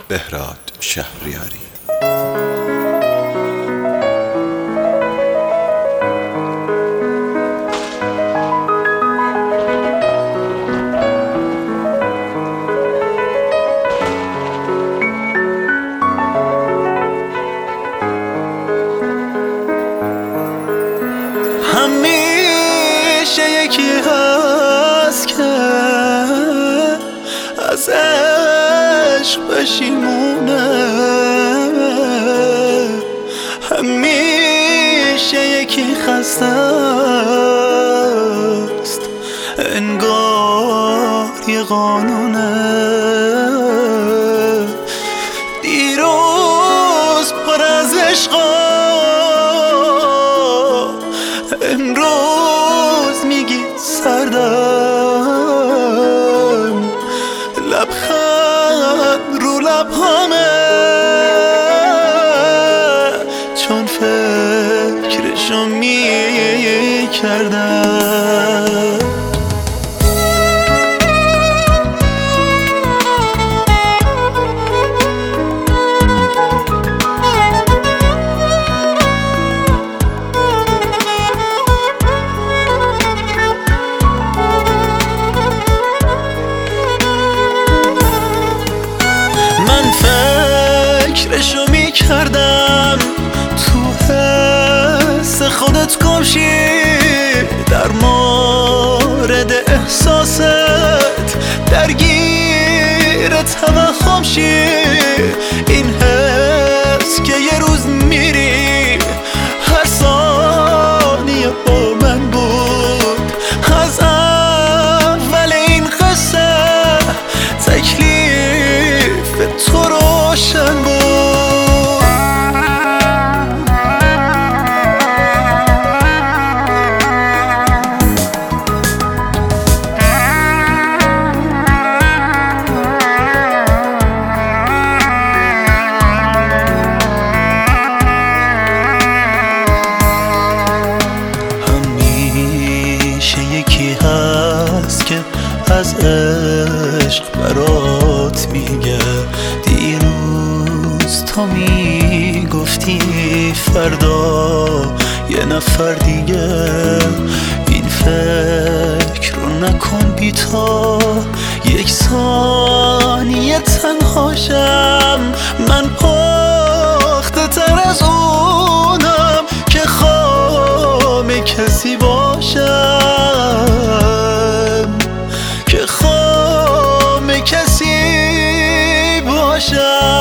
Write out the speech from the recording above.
بهراد شهریاری. همیشه یکی هست که از عشق پشیمونه، همیشه یکی خسته است انگار یه قانونه. دیروز پر از عشقا، امروز میگی سردم، لبخند رو لبهامه چون فکرشو میکردم. فکرشو میکردم تو حس خودت گمشی، در مورد احساست درگیر توهم شی. این حس که یه روز میری هر ثانیه با من بود، از اول این قصه تکلیف تو روشن بود. همیشه یکی هست که از عشق برات میگه، دیروز تو میگفتی فردا یه نفر دیگه. این فکر رو نکن بی تو یک ثانیه تنهاشم، من پخته تر از اونم که خام کسی باشم، که خام کسی باشم.